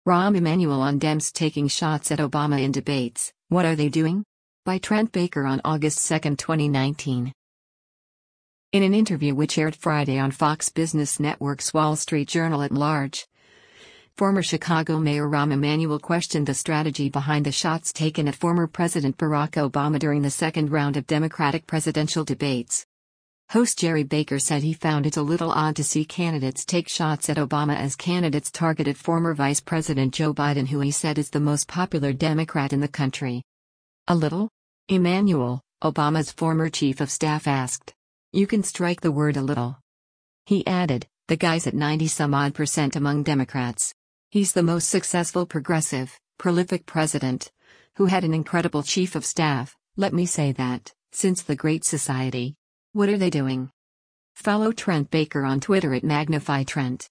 Rahm Emanuel on Dems taking shots at Obama in debates, what are they doing? By Trent Baker on August 2, 2019. In an interview which aired Friday on Fox Business Network's Wall Street Journal at Large, former Chicago Mayor Rahm Emanuel questioned the strategy behind the shots taken at former President Barack Obama during the second round of Democratic presidential debates. Host Jerry Baker said he found it a little odd to see candidates take shots at Obama as candidates targeted former Vice President Joe Biden, who he said is the most popular Democrat in the country. A little? Emanuel, Obama's former chief of staff, asked. You can strike the word a little. He added, the guy's at 90-some-odd% among Democrats. He's the most successful progressive, prolific president, who had an incredible chief of staff, let me say that, since the Great Society. What are they doing? Follow Trent Baker on Twitter at MagnifyTrent.